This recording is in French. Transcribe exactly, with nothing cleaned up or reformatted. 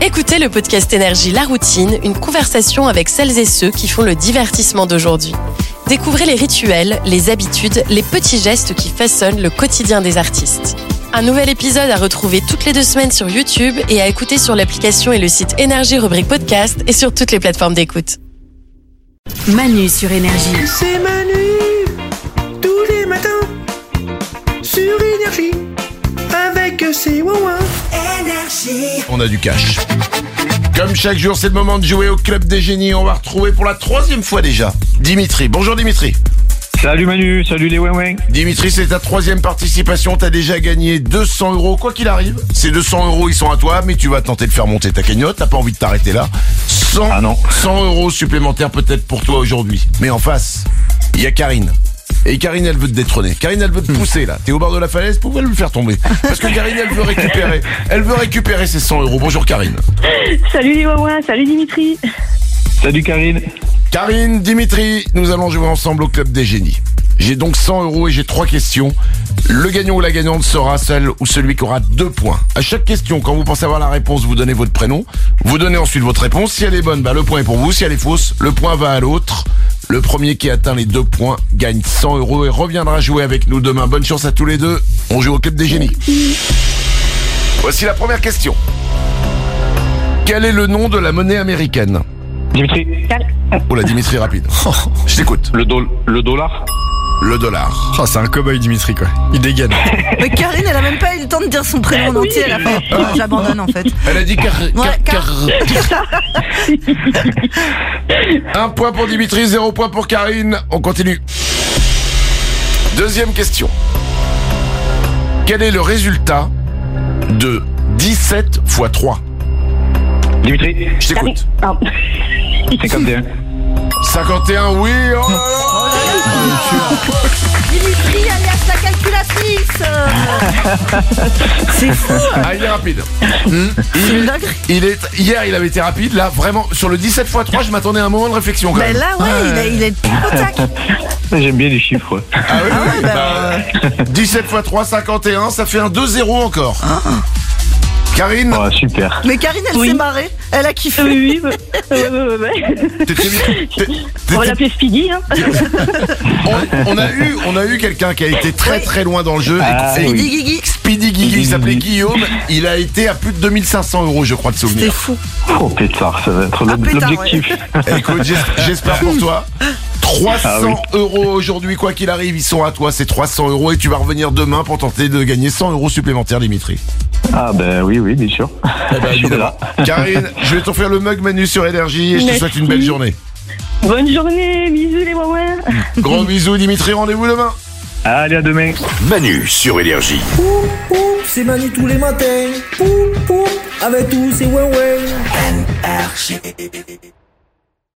Écoutez le podcast Énergie La Routine, une conversation avec celles et ceux qui font le divertissement d'aujourd'hui. Découvrez les rituels, les habitudes, les petits gestes qui façonnent le quotidien des artistes. Un nouvel épisode à retrouver toutes les deux semaines sur YouTube et à écouter sur l'application et le site Énergie rubrique podcast et sur toutes les plateformes d'écoute. Manu sur Énergie. C'est Manu, tous les matins, sur Énergie, avec ses ouin-ouin. Énergie. On a du cash. Comme chaque jour, c'est le moment de jouer au Club des Génies. On va retrouver pour la troisième fois déjà Dimitri. Bonjour Dimitri. Salut Manu, salut les ouin-ouin. Dimitri, c'est ta troisième participation. T'as déjà gagné deux cents euros, quoi qu'il arrive. Ces deux cents euros, ils sont à toi, mais tu vas tenter de faire monter ta cagnotte. T'as pas envie de t'arrêter là. cent, ah non. cent euros supplémentaires peut-être pour toi aujourd'hui. Mais en face, il y a Karine. Et Karine, elle veut te détrôner. Karine, elle veut te pousser là. T'es au bord de la falaise, pouvez le faire tomber. Parce que Karine, elle veut récupérer. Elle veut récupérer ses cent euros. Bonjour Karine. Salut les ouin-ouin, salut Dimitri. Salut Karine. Karine, Dimitri, nous allons jouer ensemble au Club des Génies. J'ai donc cent euros et j'ai trois questions. Le gagnant ou la gagnante sera celle ou celui qui aura deux points. À chaque question, quand vous pensez avoir la réponse, vous donnez votre prénom. Vous donnez ensuite votre réponse. Si elle est bonne, bah, le point est pour vous. Si elle est fausse, le point va à l'autre. Le premier qui atteint les deux points gagne cent euros et reviendra jouer avec nous demain. Bonne chance à tous les deux. On joue au Club des Génies. Voici la première question. Quel est le nom de la monnaie américaine ? Dimitri. Oh la Dimitri rapide. Je t'écoute. Le, do- le dollar. Le dollar. Oh, c'est un cow-boy Dimitri quoi. Il dégaine. Mais Karine, elle a même pas eu le temps de dire son prénom en entier à la fin. Oh, j'abandonne en fait. Elle a dit car... Ouais, car, car... Un point pour Dimitri, zéro point pour Karine. On continue. Deuxième question. Quel est le résultat de dix-sept fois trois ? Dimitri. Je t'écoute. cinquante et un. cinquante et un, oui. Oh là là. Dimitri alias la calculatrice. C'est fou. Ah, il est rapide. Mmh. Il, une dinguerie. il est, hier, il avait été rapide. Là, vraiment, sur le dix-sept fois trois, je m'attendais à un moment de réflexion quand Ben même. là, ouais, il est, il est au tac. J'aime bien les chiffres. Ah oui, Ah ouais, oui, bah, bah, dix-sept fois trois, cinquante et un, ça fait un deux zéro encore. Ah. Karine, Oh, super. Mais Karine, elle Oui. s'est marrée. Elle a kiffé. Oui, oui, ouais, ouais, ouais, ouais. t'étais, t'étais- On va t'étais- l'appeler Speedy, hein. on, on a eu, on a eu quelqu'un qui a été très Oui. très loin dans le jeu. Ah, Et- Speedy Guigui. Speedy Guigui, il s'appelait Guillaume. Il a été à plus de deux mille cinq cents euros, je crois, de C'était souvenir. fou. Oh pétard, ça va être Ah, l'ob- pétard, l'objectif. Écoute, j'es- j'espère pour toi. trois cents Ah oui. euros aujourd'hui, quoi qu'il arrive, ils sont à toi, c'est trois cents euros et tu vas revenir demain pour tenter de gagner cent euros supplémentaires, Dimitri. Ah ben oui, oui, bien sûr. Eh ben, Je suis évidemment. là. Karine, je vais t'offrir le mug Manu sur Énergie et je te Merci. souhaite une belle journée. Bonne journée, bisous les ouin-ouin. Gros bisous, Dimitri, rendez-vous demain. Allez, à demain. Manu sur Énergie. Poup, poup, c'est Manu tous les matins. Poup, poup, avec tous ses ouin-ouin. Énergie.